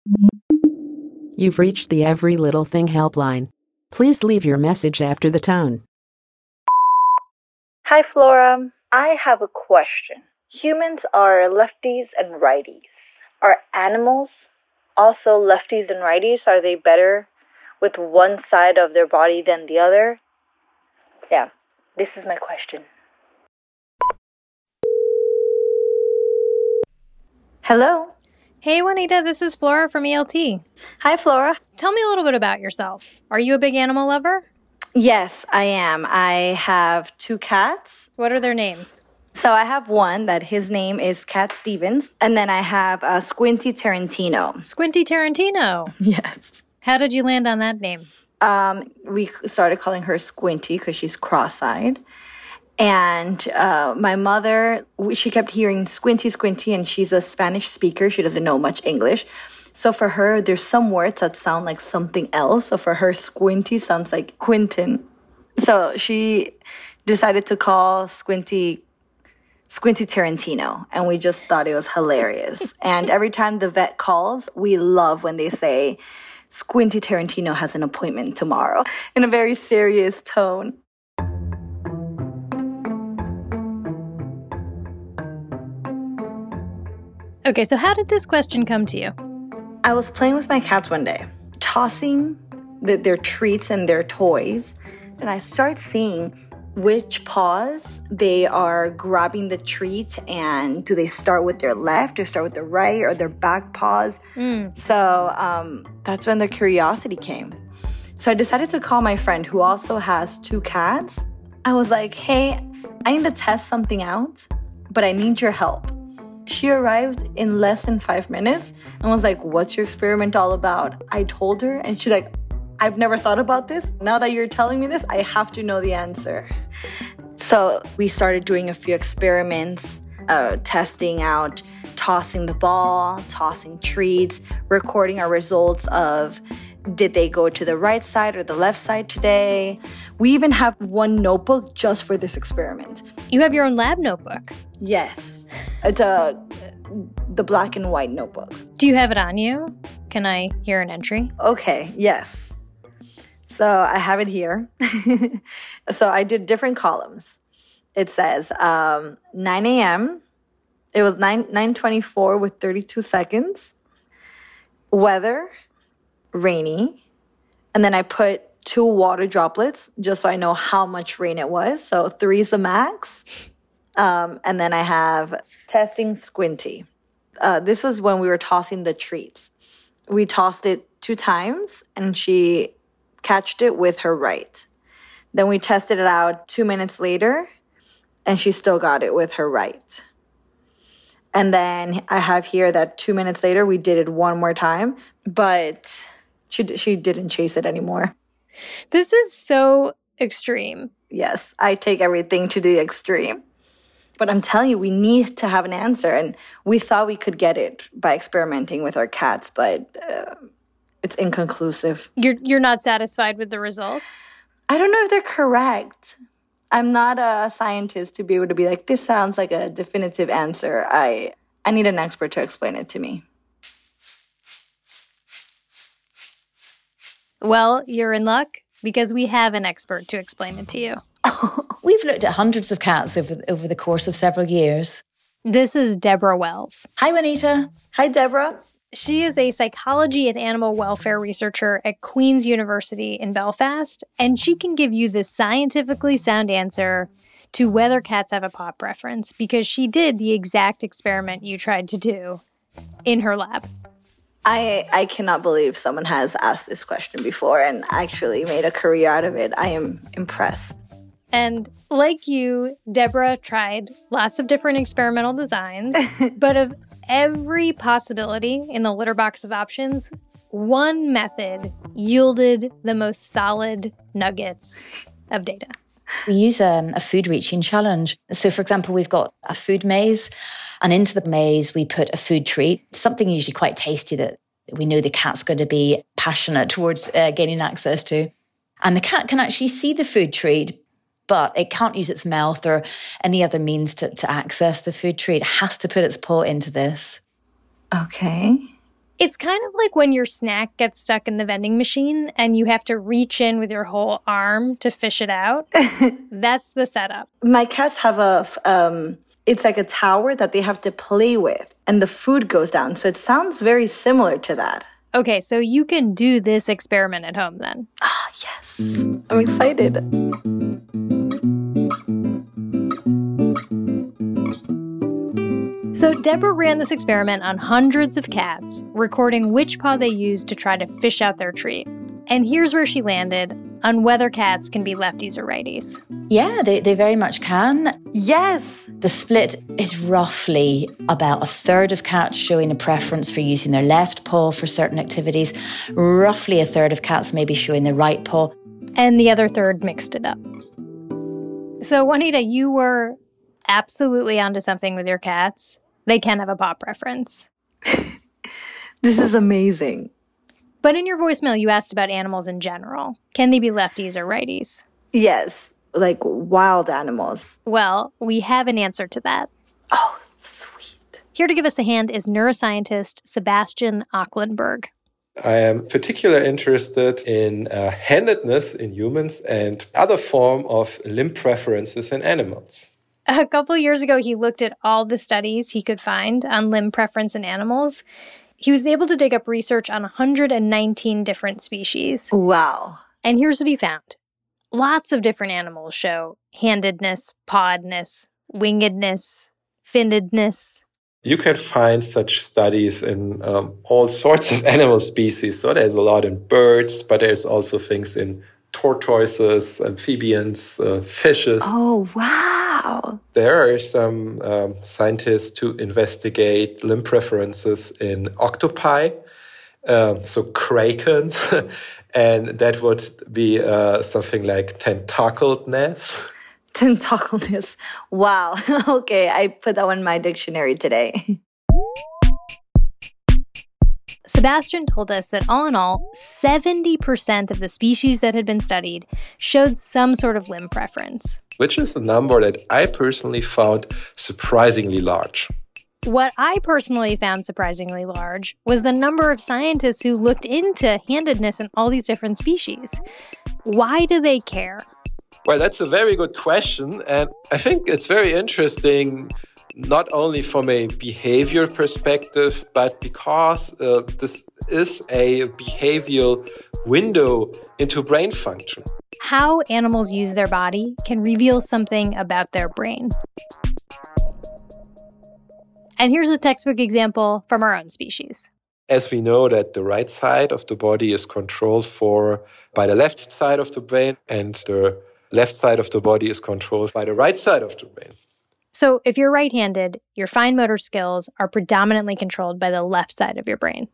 You've reached the Every Little Thing helpline. Please leave your message after the tone. Hi, Flora. I have a question. Humans are lefties and righties. Are animals also lefties and righties? Are they better with one side of their body than the other? Yeah, this is my question. Hello. Hey, Juanita, this is Flora from ELT. Hi, Flora. Tell me a little bit about yourself. Are you a big animal lover? Yes, I am. I have 2 cats. What are their names? So I have one that his name is Cat Stevens, and then I have Squinty Tarantino. Squinty Tarantino. Yes. How did you land on that name? We started calling her Squinty because she's cross-eyed. And my mother, she kept hearing Squinty, Squinty, and she's a Spanish speaker. She doesn't know much English. So for her, there's some words that sound like something else. So for her, Squinty sounds like Quentin. So she decided to call Squinty Tarantino. And we just thought it was hilarious. And every time the vet calls, we love when they say, Squinty Tarantino has an appointment tomorrow, in a very serious tone. Okay, so how did this question come to you? I was playing with my cats one day, tossing their treats and their toys, and I start seeing which paws they are grabbing the treat, and do they start with their left or start with their right or their back paws? So that's when the curiosity came. So I decided to call my friend who also has 2 cats. I was like, hey, I need to test something out, but I need your help. She arrived in less than 5 minutes and was like, what's your experiment all about? I told her, and she's like, I've never thought about this. Now that you're telling me this, I have to know the answer. So we started doing a few experiments, testing out, tossing the ball, tossing treats, recording our results of did they go to the right side or the left side today. We even have one notebook just for this experiment. You have your own lab notebook? Yes. It's the black and white notebooks. Do you have it on you? Can I hear an entry? Okay, yes. So I have it here. So I did different columns. It says 9 a.m. It was 9:24 with 32 seconds. Weather, rainy. And then I put 2 water droplets just so I know how much rain it was. So 3 is the max. And then I have testing Squinty. This was when we were tossing the treats. We tossed it 2 times and she catched it with her right. Then we tested it out 2 minutes later and she still got it with her right. And then I have here that 2 minutes later we did it one more time, but she didn't chase it anymore. This is so extreme. Yes, I take everything to the extreme. But I'm telling you, we need to have an answer. And we thought we could get it by experimenting with our cats, but it's inconclusive. You're not satisfied with the results? I don't know if they're correct. I'm not a scientist to be able to be like, this sounds like a definitive answer. I need an expert to explain it to me. Well, you're in luck because we have an expert to explain it to you. We've looked at hundreds of cats over the course of several years. This is Deborah Wells. Hi, Juanita. Hi, Deborah. She is a psychology and animal welfare researcher at Queen's University in Belfast, and she can give you the scientifically sound answer to whether cats have a paw preference because she did the exact experiment you tried to do in her lab. I cannot believe someone has asked this question before and actually made a career out of it. I am impressed. And like you, Deborah tried lots of different experimental designs, but of every possibility in the litter box of options, one method yielded the most solid nuggets of data. We use a food reaching challenge. So, for example, we've got a food maze, and into the maze, we put a food treat, something usually quite tasty that we know the cat's going to be passionate towards gaining access to. And the cat can actually see the food treat, but it can't use its mouth or any other means to access the food treat. It has to put its paw into this. Okay. It's kind of like when your snack gets stuck in the vending machine and you have to reach in with your whole arm to fish it out. That's the setup. My cats have it's like a tower that they have to play with and the food goes down. So it sounds very similar to that. Okay, so you can do this experiment at home then. Ah, yes. I'm excited. So Deborah ran this experiment on hundreds of cats, recording which paw they used to try to fish out their treat. And here's where she landed on whether cats can be lefties or righties. Yeah, they very much can. Yes. The split is roughly about a third of cats showing a preference for using their left paw for certain activities. Roughly a third of cats maybe showing their right paw. And the other third mixed it up. So Juanita, you were absolutely onto something with your cats. They can have a paw preference. This is amazing. But in your voicemail, you asked about animals in general. Can they be lefties or righties? Yes, like wild animals. Well, we have an answer to that. Oh, sweet. Here to give us a hand is neuroscientist Sebastian Acklenberg. I am particularly interested in handedness in humans and other form of limb preferences in animals. A couple years ago, he looked at all the studies he could find on limb preference in animals. He was able to dig up research on 119 different species. Wow. And here's what he found. Lots of different animals show handedness, pawedness, wingedness, finnedness. You can find such studies in all sorts of animal species. So there's a lot in birds, but there's also things in tortoises, amphibians, fishes. Oh, wow. There are some scientists who investigate limb preferences in octopi, so krakens, and that would be something like tentacledness. Tentacledness. Wow. Okay, I put that one in my dictionary today. Sebastian told us that all in all, 70% of the species that had been studied showed some sort of limb preference. Which is a number that I personally found surprisingly large. What I personally found surprisingly large was the number of scientists who looked into handedness in all these different species. Why do they care? Well, that's a very good question. And I think it's very interesting, not only from a behavior perspective, but because this is a behavioral window into brain function. How animals use their body can reveal something about their brain. And here's a textbook example from our own species. As we know that the right side of the body is controlled by the left side of the brain, and the left side of the body is controlled by the right side of the brain. So if you're right-handed, your fine motor skills are predominantly controlled by the left side of your brain.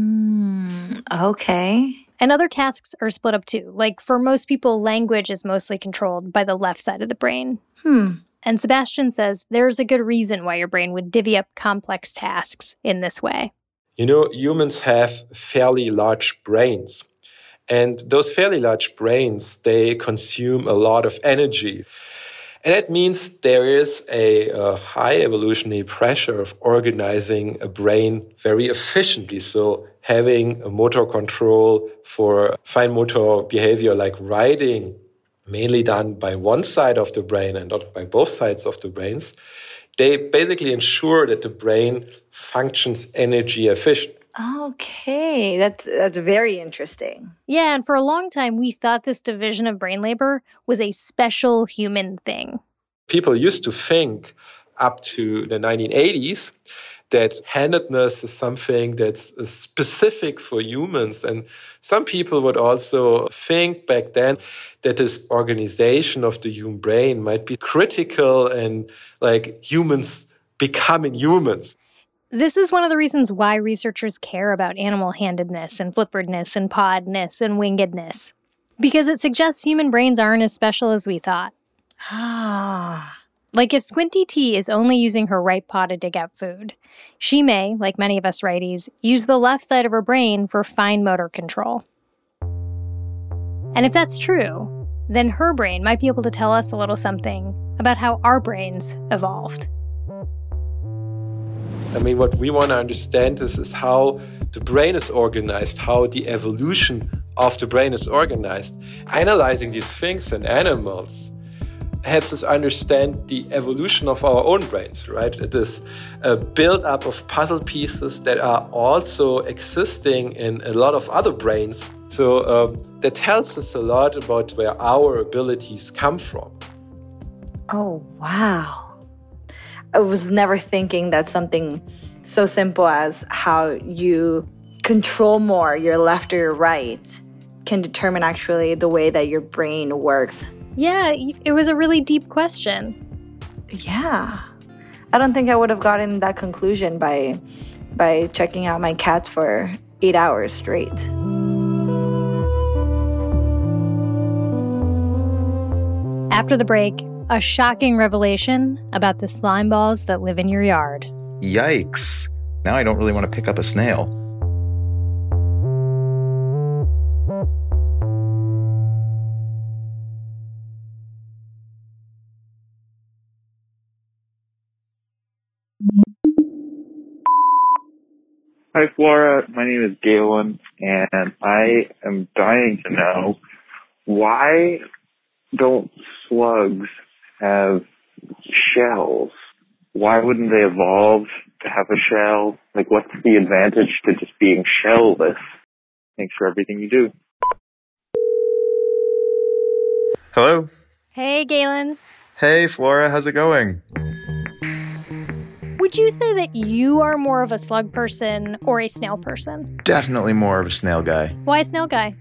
Okay. And other tasks are split up too. Like for most people, language is mostly controlled by the left side of the brain. And Sebastian says there's a good reason why your brain would divvy up complex tasks in this way. You know, humans have fairly large brains. And those fairly large brains, they consume a lot of energy. And that means there is a high evolutionary pressure of organizing a brain very efficiently. So having a motor control for fine motor behavior like writing, mainly done by one side of the brain and not by both sides of the brains, they basically ensure that the brain functions energy efficient. Okay, that's very interesting. Yeah, and for a long time, we thought this division of brain labor was a special human thing. People used to think up to the 1980s that handedness is something that's specific for humans. And some people would also think back then that this organization of the human brain might be critical and like humans becoming humans. This is one of the reasons why researchers care about animal handedness and flipperedness and pawedness and wingedness. Because it suggests human brains aren't as special as we thought. Like if Squinty T is only using her right paw to dig out food, she may, like many of us righties, use the left side of her brain for fine motor control. And if that's true, then her brain might be able to tell us a little something about how our brains evolved. I mean, what we want to understand is how the brain is organized, how the evolution of the brain is organized. Analyzing these things in animals helps us understand the evolution of our own brains, right? It is a build-up of puzzle pieces that are also existing in a lot of other brains. So that tells us a lot about where our abilities come from. Oh, wow. I was never thinking that something so simple as how you control more your left or your right can determine actually the way that your brain works. Yeah, it was a really deep question. Yeah. I don't think I would have gotten that conclusion by checking out my cats for 8 hours straight. After the break, a shocking revelation about the slime balls that live in your yard. Yikes. Now I don't really want to pick up a snail. Hi, Flora. My name is Galen, and I am dying to know, why don't slugs have shells? Why wouldn't they evolve to have a shell? Like, what's the advantage to just being shellless? Thanks for everything you do. Hello? Hey, Galen. Hey, Flora. How's it going? Would you say that you are more of a slug person or a snail person? Definitely more of a snail guy. Why a snail guy?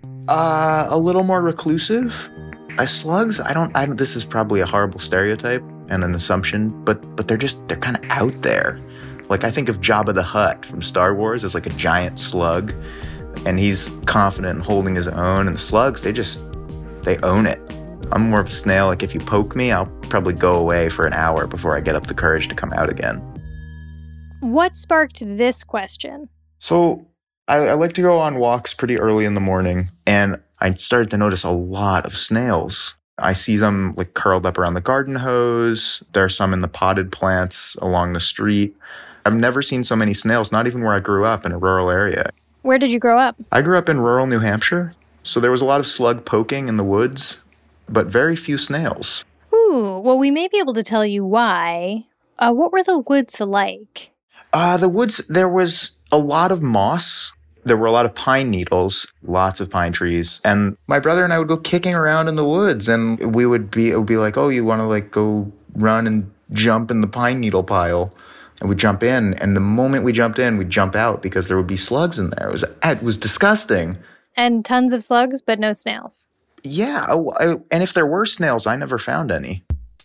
A little more reclusive. Slugs, this is probably a horrible stereotype and an assumption, but they're kind of out there. Like, I think of Jabba the Hutt from Star Wars as like a giant slug, and he's confident in holding his own, and the slugs, they own it. I'm more of a snail. Like, if you poke me, I'll probably go away for an hour before I get up the courage to come out again. What sparked this question? So I like to go on walks pretty early in the morning, and I started to notice a lot of snails. I see them like curled up around the garden hose. There are some in the potted plants along the street. I've never seen so many snails, not even where I grew up in a rural area. Where did you grow up? I grew up in rural New Hampshire, so there was a lot of slug poking in the woods, but very few snails. Ooh, well, we may be able to tell you why. What were the woods like? The woods, there was a lot of moss. There were a lot of pine needles, lots of pine trees. And my brother and I would go kicking around in the woods, and it would be like, oh, you want to like go run and jump in the pine needle pile? And we'd jump in, and the moment we jumped in, we'd jump out because there would be slugs in there. It was disgusting. And tons of slugs, but no snails. Yeah, and if there were snails, I never found any.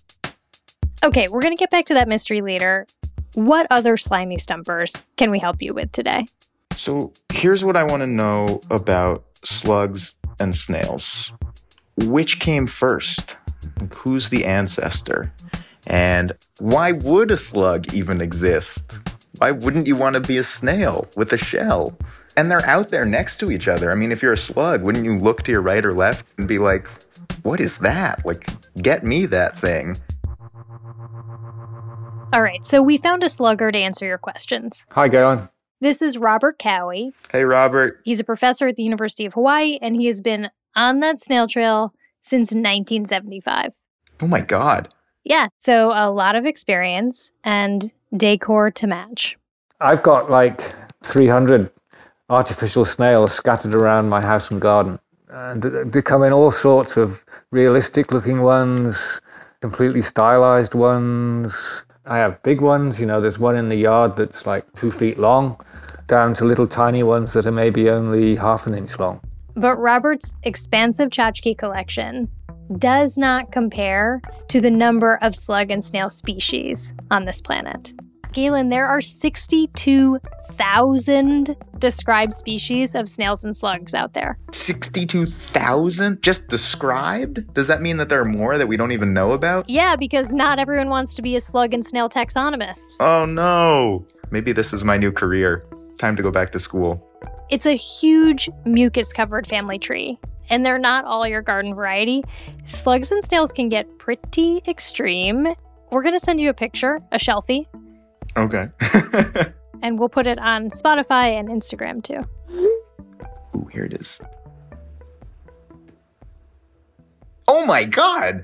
Okay, we're going to get back to that mystery later. What other slimy stumpers can we help you with today? So here's what I want to know about slugs and snails. Which came first? Like, who's the ancestor? And why would a slug even exist? Why wouldn't you want to be a snail with a shell? And they're out there next to each other. I mean, if you're a slug, wouldn't you look to your right or left and be like, what is that? Like, get me that thing. All right, so we found a slugger to answer your questions. Hi, Galen. This is Robert Cowie. Hey, Robert. He's a professor at the University of Hawaii, and he has been on that snail trail since 1975. Oh, my God. Yeah, so a lot of experience and decor to match. I've got like 300 artificial snails scattered around my house and garden. They come in all sorts of realistic-looking ones, completely stylized ones. I have big ones, there's one in the yard that's like 2 feet long, down to little tiny ones that are maybe only half an inch long. But Robert's expansive tchotchke collection does not compare to the number of slug and snail species on this planet. Galen, there are 62,000 described species of snails and slugs out there. 62,000? Just described? Does that mean that there are more that we don't even know about? Yeah, because not everyone wants to be a slug and snail taxonomist. Oh no! Maybe this is my new career. Time to go back to school. It's a huge mucus-covered family tree, and they're not all your garden variety. Slugs and snails can get pretty extreme. We're going to send you a picture, a shelfie. Okay. and we'll put it on Spotify and Instagram too. Ooh, here it is. Oh my God!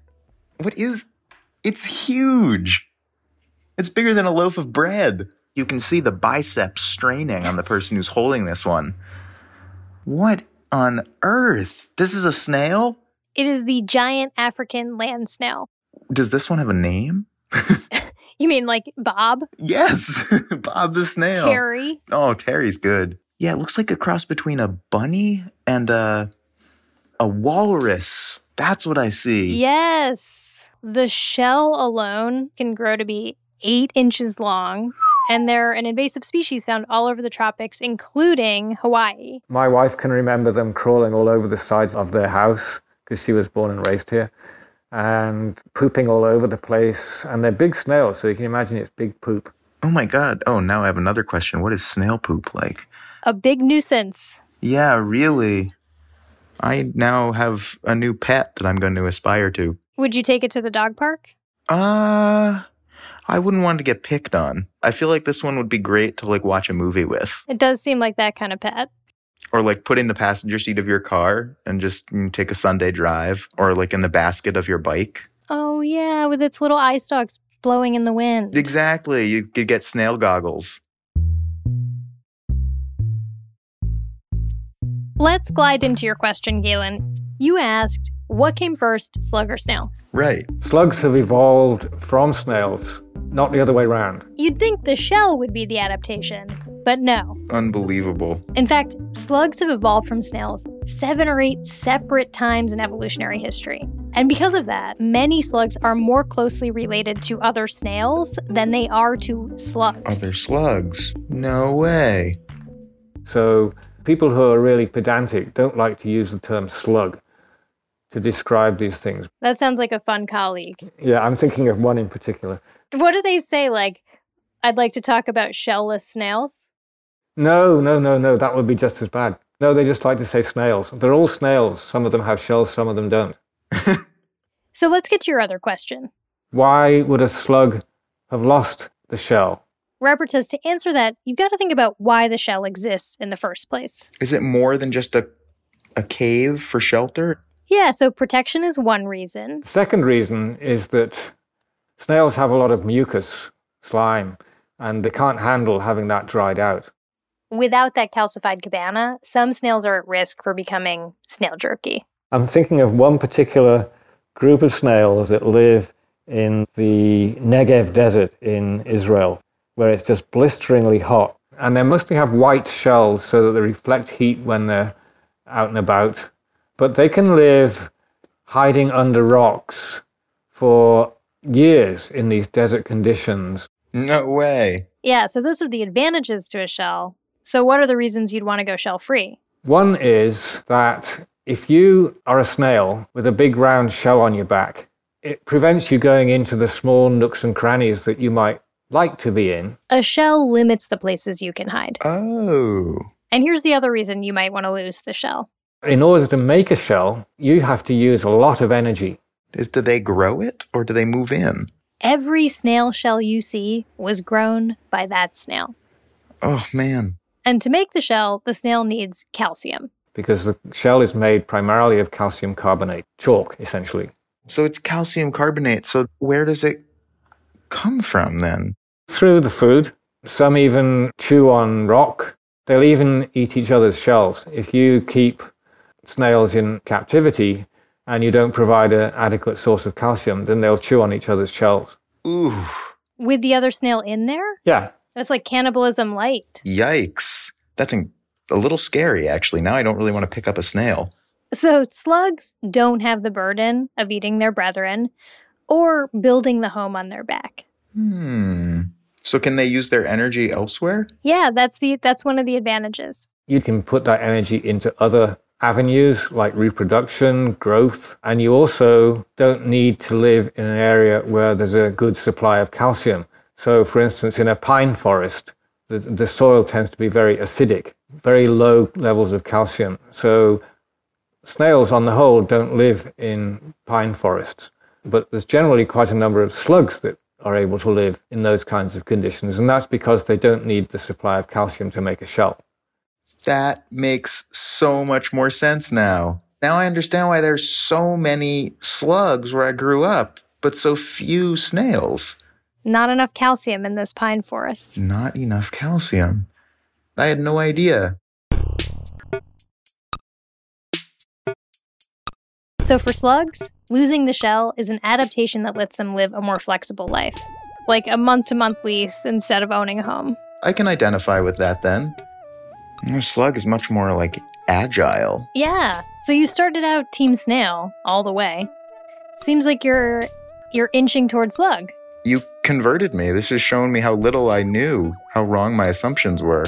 It's huge. It's bigger than a loaf of bread. You can see the biceps straining on the person who's holding this one. What on earth? This is a snail? It is the giant African land snail. Does this one have a name? You mean like Bob? Yes, Bob the snail. Terry? Oh, Terry's good. Yeah, it looks like a cross between a bunny and a walrus. That's what I see. Yes. The shell alone can grow to be 8 inches long, and they're an invasive species found all over the tropics, including Hawaii. My wife can remember them crawling all over the sides of their house because she was born and raised here, and pooping all over the place. And they're big snails, so you can imagine it's big poop. Oh my God. Oh, now I have another question. What is snail poop like? A big nuisance. Yeah, really. I now have a new pet that I'm going to aspire to. Would you take it to the dog park? I wouldn't want to get picked on. I feel like this one would be great to like watch a movie with. It does seem like that kind of pet. Or like put in the passenger seat of your car and just take a Sunday drive. Or like in the basket of your bike. Oh yeah, with its little eye stalks blowing in the wind. Exactly. You could get snail goggles. Let's glide into your question, Galen. You asked, what came first, slug or snail? Right. Slugs have evolved from snails, not the other way around. You'd think the shell would be the adaptation, but no. Unbelievable. In fact, slugs have evolved from snails 7 or 8 separate times in evolutionary history. And because of that, many slugs are more closely related to other snails than they are to slugs. Other slugs? No way. So people who are really pedantic don't like to use the term slug to describe these things. That sounds like a fun colleague. Yeah, I'm thinking of one in particular. What do they say? Like, I'd like to talk about shellless snails? No, that would be just as bad. No, they just like to say snails. They're all snails. Some of them have shells, some of them don't. So let's get to your other question. Why would a slug have lost the shell? Robert says to answer that, you've got to think about why the shell exists in the first place. Is it more than just a cave for shelter? Yeah, so protection is one reason. The second reason is that snails have a lot of mucus, slime, and they can't handle having that dried out. Without that calcified cabana, some snails are at risk for becoming snail jerky. I'm thinking of one particular group of snails that live in the Negev desert in Israel, where it's just blisteringly hot. And they mostly have white shells so that they reflect heat when they're out and about. But they can live hiding under rocks for years in these desert conditions. No way. Yeah, so those are the advantages to a shell. So what are the reasons you'd want to go shell-free? One is that if you are a snail with a big round shell on your back, it prevents you going into the small nooks and crannies that you might like to be in. A shell limits the places you can hide. Oh. And here's the other reason you might want to lose the shell. In order to make a shell, you have to use a lot of energy. Do they grow it or do they move in? Every snail shell you see was grown by that snail. Oh, man. And to make the shell, the snail needs calcium. Because the shell is made primarily of calcium carbonate, chalk, essentially. So it's calcium carbonate. So where does it come from then? Through the food. Some even chew on rock. They'll even eat each other's shells. If you keep snails in captivity and you don't provide an adequate source of calcium, then they'll chew on each other's shells. Ooh. With the other snail in there? Yeah. That's like cannibalism light. Yikes. That's a little scary, actually. Now I don't really want to pick up a snail. So slugs don't have the burden of eating their brethren or building the home on their back. So can they use their energy elsewhere? Yeah, that's one of the advantages. You can put that energy into other avenues like reproduction, growth, and you also don't need to live in an area where there's a good supply of calcium. So, for instance, in a pine forest, the soil tends to be very acidic, very low levels of calcium. So snails, on the whole, don't live in pine forests. But there's generally quite a number of slugs that are able to live in those kinds of conditions. And that's because they don't need the supply of calcium to make a shell. That makes so much more sense now. Now I understand why there's so many slugs where I grew up, but so few snails. Not enough calcium in this pine forest. Not enough calcium. I had no idea. So for slugs, losing the shell is an adaptation that lets them live a more flexible life, like a month-to-month lease instead of owning a home. I can identify with that then. A slug is much more like agile. Yeah, so you started out Team Snail all the way. Seems like you're inching towards slug. You converted me. This has shown me how little I knew, how wrong my assumptions were.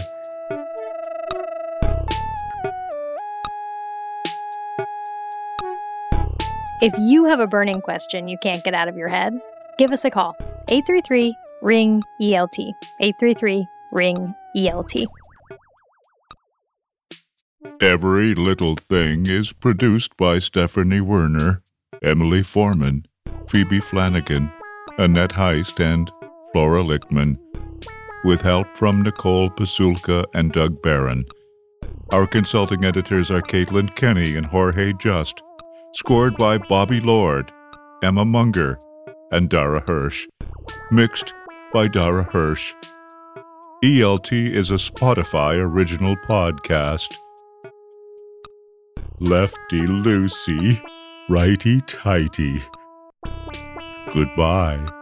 If you have a burning question you can't get out of your head, give us a call. 833-RING-ELT. 833-RING-ELT. Every Little Thing is produced by Stephanie Werner, Emily Foreman, Phoebe Flanagan, Annette Heist, and Flora Lichtman, with help from Nicole Pasulka and Doug Barron. Our consulting editors are Caitlin Kenny and Jorge Just. Scored by Bobby Lord, Emma Munger, and Dara Hirsch. Mixed by Dara Hirsch. ELT is a Spotify original podcast. Lefty loosey, righty tighty. Goodbye.